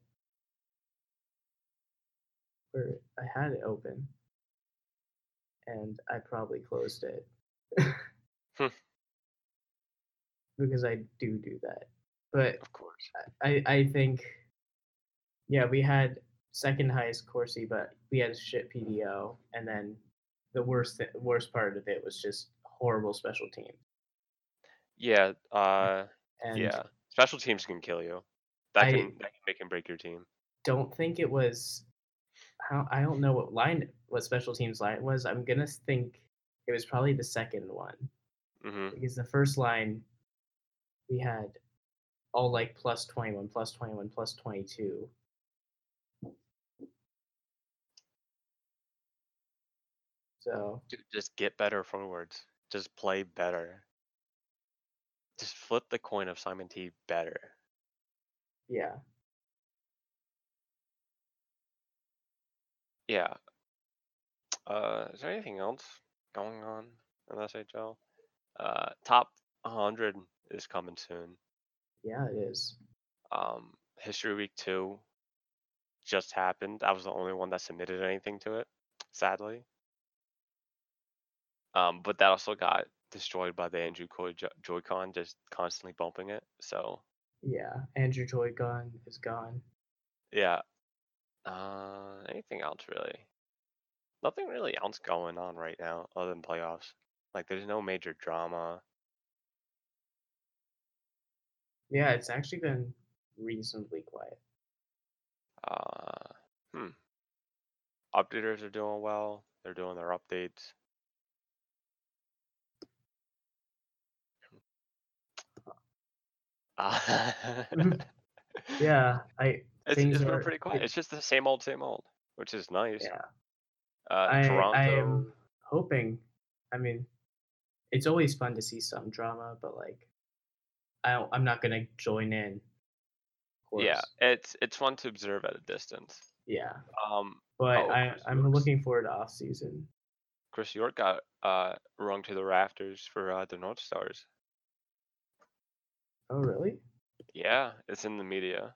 I had it open, and I probably closed it Hmm. because I do that. But Of course. I think, yeah, we had second highest Corsi, but we had shit PDO, and then the worst part of it was just horrible special teams. Yeah, And yeah. Special teams can kill you. That I can make and break your team. don't think it was how I don't know what special teams line it was. I'm gonna think it was probably the second one Mhm. because the first line we had all like plus 21, plus 21, plus 22. So Dude, just get better forwards. Just play better. Just flip the coin of Simon T better. yeah, Yeah. Is there anything else going on in the SHL? Top 100 is coming soon. yeah, it is. History Week 2 just happened. I was the only one that submitted anything to it, sadly. But that also got destroyed by the Andrew Coy Joy-Con just constantly bumping it. So Yeah, Andrew Joy-Con is gone. yeah. Anything else really? Nothing really else going on right now other than playoffs. Like there's no major drama. Yeah, it's actually been reasonably quiet. Uh, hmm. Updaters are doing well. They're doing their updates. Uh, Yeah, things it's been are pretty quiet. It's just the same old, which is nice. yeah. I Toronto. am hoping. I mean, it's always fun to see some drama, but like I'm not gonna join in, of Yeah, course. it's fun to observe at a distance. Yeah, Um, but oh, I'm looking forward to off season. Chris York got rung to the rafters for the North Stars. Oh really? Yeah, it's in the media.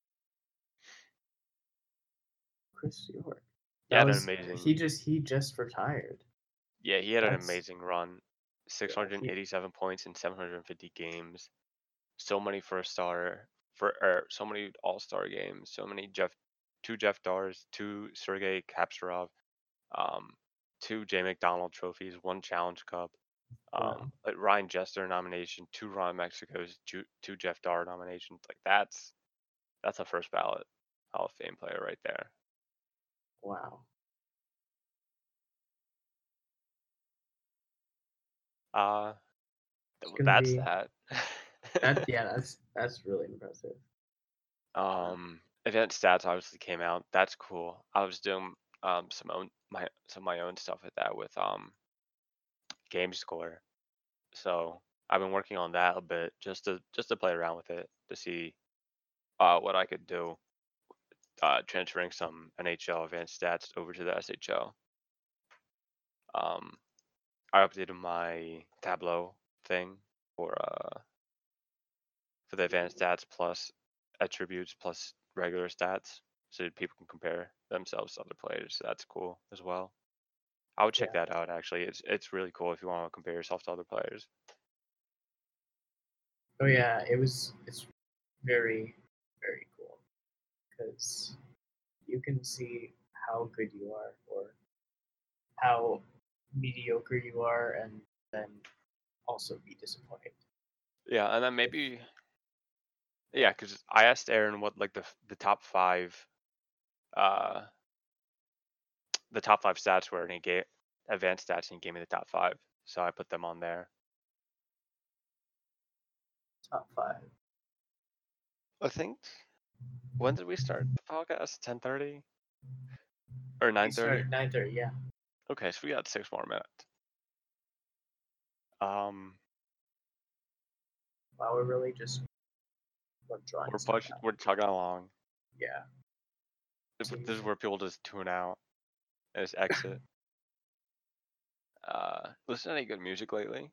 Chris York. He That had an was amazing. he just retired. Yeah, he had an That's amazing run. yeah, he 687 points in 750 games. So many first star so many all-star games. So many two Jeff Dars, two Sergei Kapsarov, um, two J McDonald trophies, one Challenge Cup. wow. A Ryan Jester nomination, two Ron Mexico's, two Jeff Dar nominations. Like that's a first ballot Hall of Fame player right there. Wow. Uh, It's gonna that's be that. yeah, that's really impressive. Event stats obviously came out. That's cool. I was doing some of my own stuff with that with Game Score. So I've been working on that a bit just to play around with it to see what I could do transferring some NHL advanced stats over to the SHL. Um, I updated my Tableau thing for the advanced stats plus attributes plus regular stats, so people can compare themselves to other players. So that's cool as well. I would check Yeah. that out actually. It's really cool if you want to compare yourself to other players. Oh yeah, it's very very cool because you can see how good you are or how mediocre you are, and then also be disappointed. Yeah, and then maybe yeah, because I asked Aaron what like the top five uh the top five stats were, and he gave advanced stats, and he gave me the top five, so I put them on there. Top 5. I think when did we start the podcast? 10:30 or We 9:30? started 9:30. Yeah. Okay, so we got 6 more minutes. Wow, we're really just drawing. We're chugging along. Yeah. This is where people just tune out and just exit. Listen to any good music lately?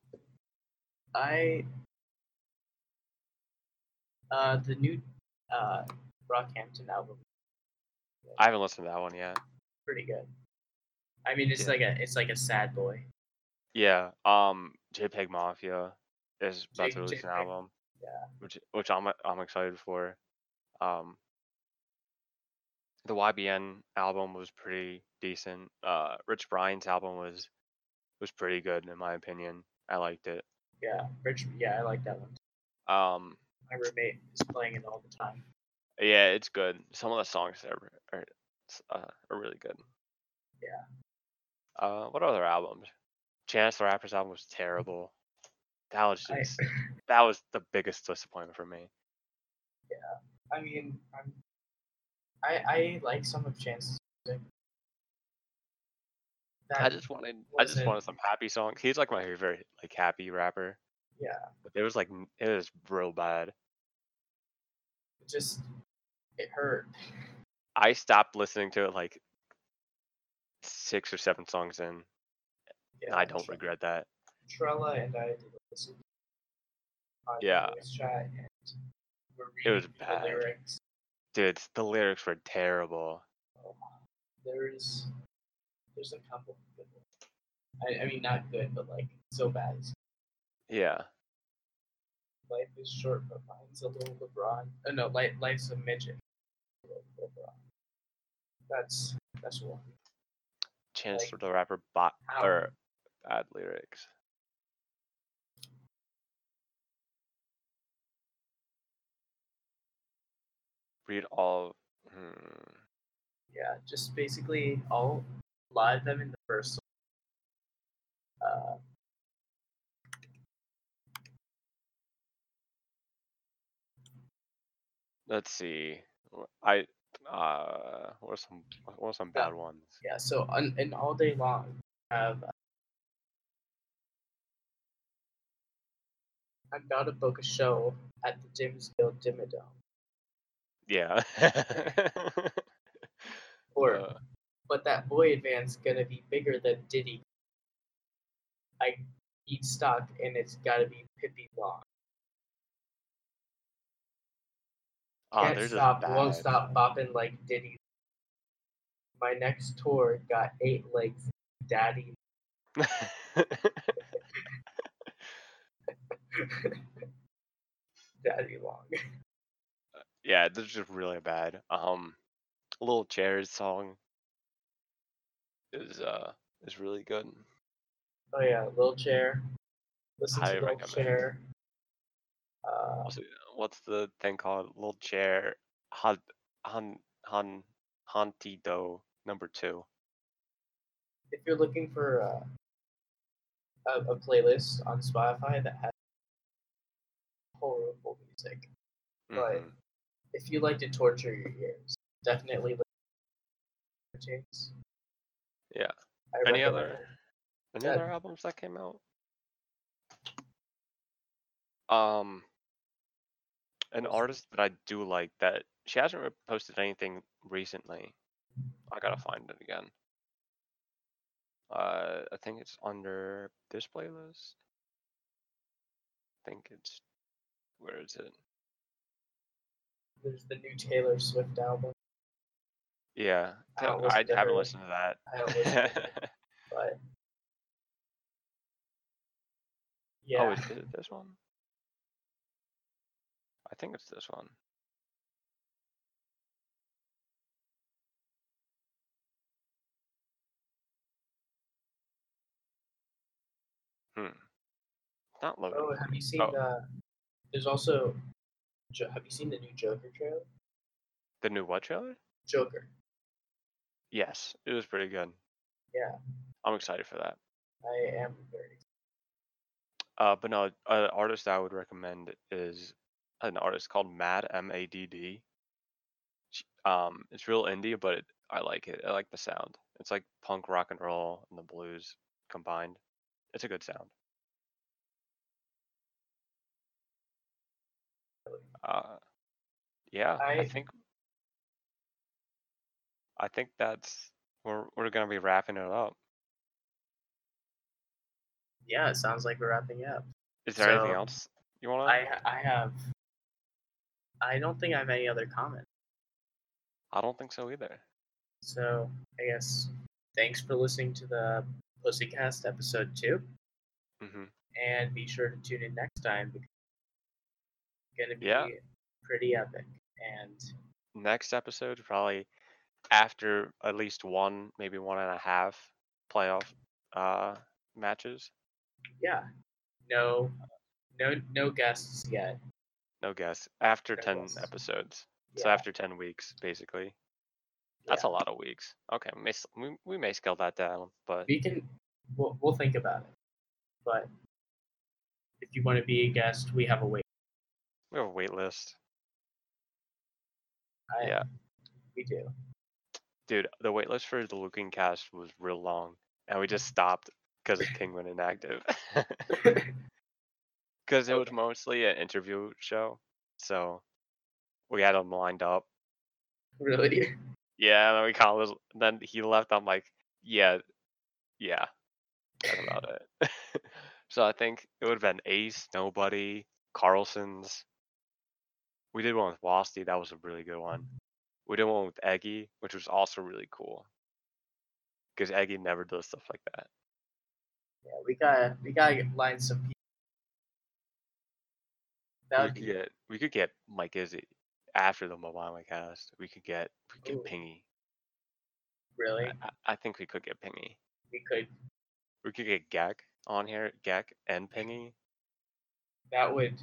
The new Brockhampton album, I haven't listened to that one yet. pretty good. I mean, it's Yeah. like a sad boy. Yeah. JPEG Mafia is about to release an JPEG. album. Yeah. Which I'm excited for. The YBN album was pretty decent. Rich Brian's album was pretty good in my opinion. I liked it. Yeah. Yeah, I like that one. My roommate is playing it all the time. Yeah, it's good. Some of the songs are really good. Yeah. What other albums? Chance the Rapper's album was terrible. That was just that was the biggest disappointment for me. Yeah. I mean, I like some of Chance's music. I just wanted some happy songs. He's like my favorite like happy rapper. Yeah. But it was real bad. It hurt. I stopped listening to it like 6 or 7 songs in. Yeah, and I don't regret that. Trella and I did listen on Yeah. voice chat, and we're It was reading the bad. lyrics. Dude, the lyrics were terrible. There's a couple of good ones. I mean, not good, but like so bad. Yeah. Life is short, but mine's a little LeBron. No, life's a midget. LeBron. That's one. Chance Like, the Rapper bad lyrics. Read all. Yeah, just basically a lot of them in the first song. Let's see. What are some bad ones? Yeah, so and all day long have I'm about to book a show at the Dimsdale Dimmadome. Yeah. But that boy advance gonna be bigger than Diddy. I eat stock and it's gotta be Pippi Long. Can't stop, won't stop bopping like Diddy. My next tour got 8 legs, Daddy. Daddy Long. Yeah, this is just really bad. Lil Chair's song is really good. Oh yeah, Lil Chair. Listen Highly to Lil recommend. Chair. What's the thing called? Lil Chair Hantido #2. If you're looking for a playlist on Spotify that has horrible music, but if you like to torture your ears, definitely listen to James. Yeah. Any other albums that came out? An artist that I do like that she hasn't posted anything recently. I gotta find it again. I think it's under this playlist. I think it's where is it? There's the new Taylor Swift album. Yeah, I haven't listened to that. I don't listen to it, but yeah. Oh, is it this one? I think it's this one. Not Logan. Oh, have you seen Oh. the? There's also. Have you seen the new Joker trailer? The new what trailer? Joker. Yes, it was pretty good. Yeah, I'm excited for that. I am very. But no, an artist I would recommend is an artist called Mad MADD. It's real indie, but I like it. I like the sound. It's like punk rock and roll and the blues combined. It's a good sound. Yeah, I think that's we're gonna be wrapping it up. Yeah, it sounds like we're wrapping up. Is there anything else you want to? I don't think I have any other comments. I don't think so either. So I guess thanks for listening to the Pussycast episode 2. Mm-hmm. And be sure to tune in next time because it's gonna be pretty epic. And next episode probably after at least one, maybe 1.5 playoff matches. Yeah. No guests yet. No guests. After No 10 guests. episodes. Yeah. So after 10 weeks, basically. That's a lot of weeks. Okay, we may scale that down, but we'll think about it. But if you want to be a guest, we have a wait. We have a wait list. We do. Dude, the wait list for the Looking Cast was real long, and we just stopped because of King went inactive. Because it was mostly an interview show, so we had him lined up. Really? Yeah, and then we called him. Then he left. I'm like, yeah, that's about it. So I think it would have been Ace, Nobody, Carlson's. We did one with Wasti. That was a really good one. We did one with Eggy, which was also really cool. Because Eggy never does stuff like that. Yeah, we gotta line some people. We could get Mike Izzy after the Mobile Cast. We could get Pingy. Really? I think we could get Pingy. We could. We could get Gek on here, Gek and Pingy. That would.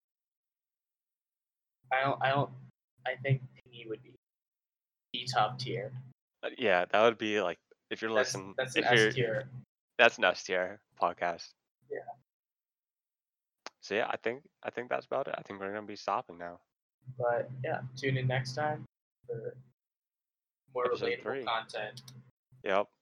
I think Pingy would be the top tier. Yeah, that would be like if you're listening. That's an S tier. That's an S tier podcast. Yeah. So yeah, I think that's about it. I think we're gonna be stopping now. But yeah, tune in next time for more Episode relatable 3. content. Yep.